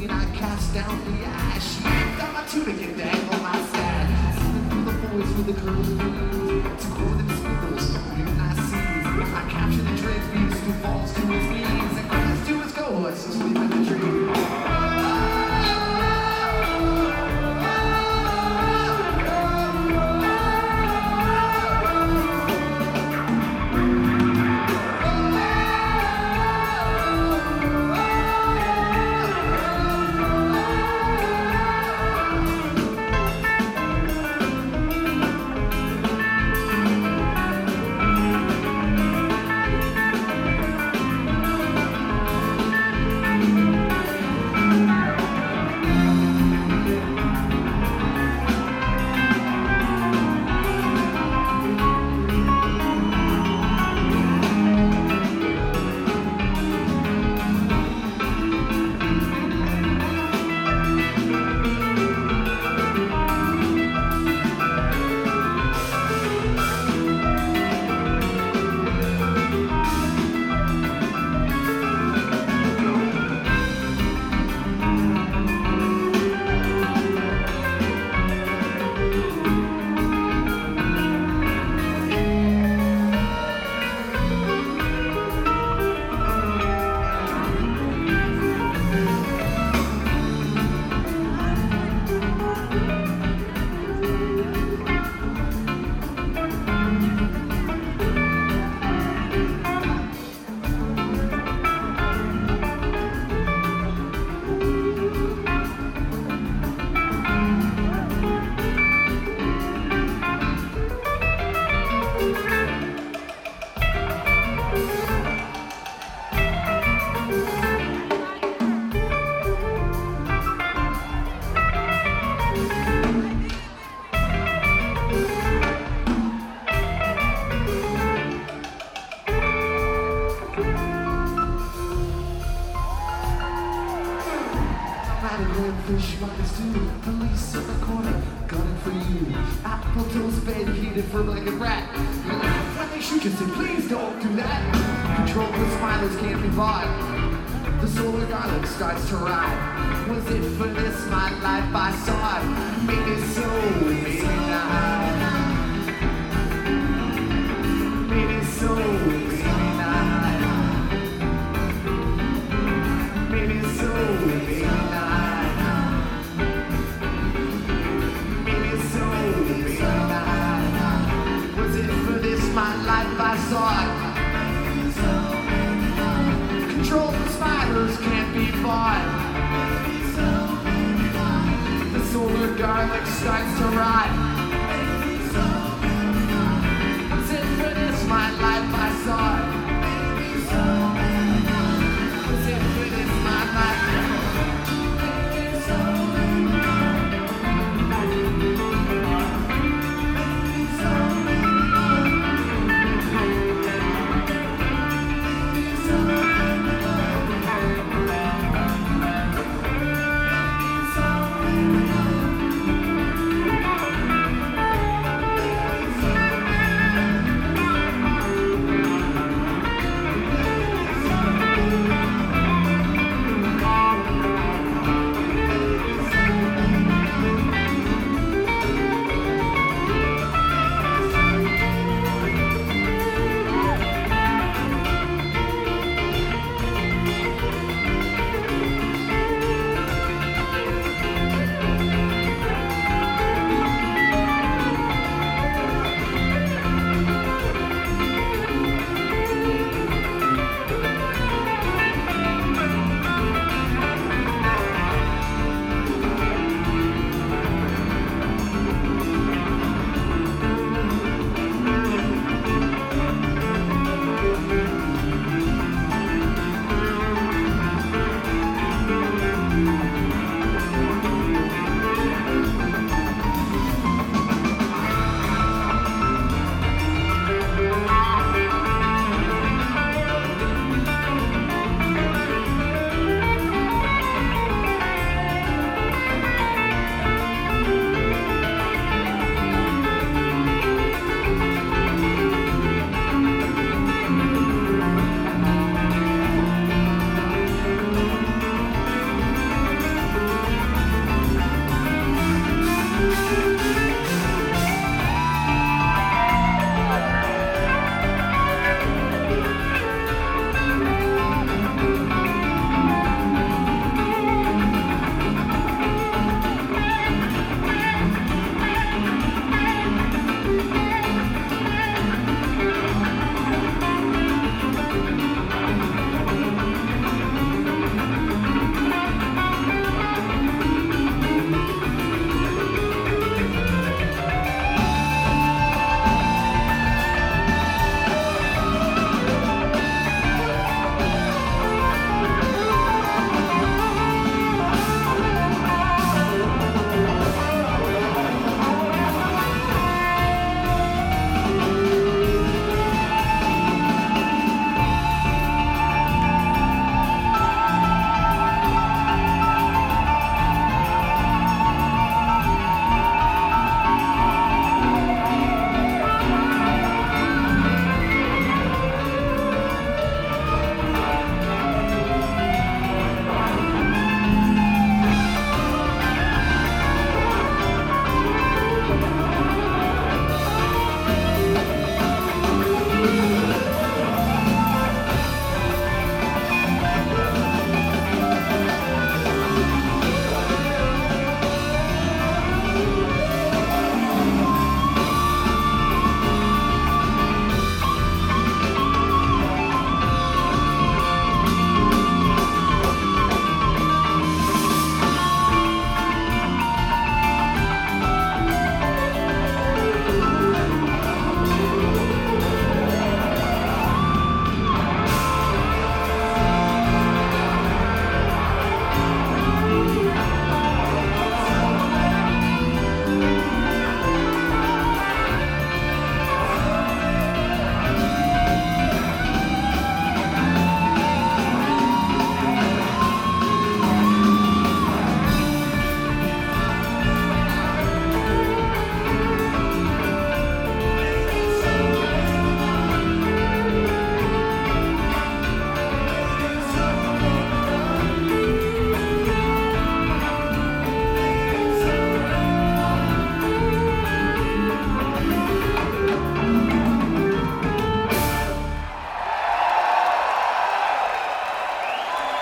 clean, I cast down the ash. Got my tunic and dangle my stash. Singing for the boys with the curls and greens. To grow them squiggles, green I see. I capture the dread beast who falls to his knees and cries to his cohorts to sleep in the tree. Fish markets too, police in the corner, gunning for you. Apple toast bed heated for like a rat. You laugh when they shoot you, say please don't do that. Control the smilers can't be bought. The solar garlic starts to rot. Was it for this my life I sought? Maybe so, maybe not. Maybe so, maybe not. Maybe so, maybe not. My life I sought. Control the spiders can't be bought. The solar garlic starts to rot.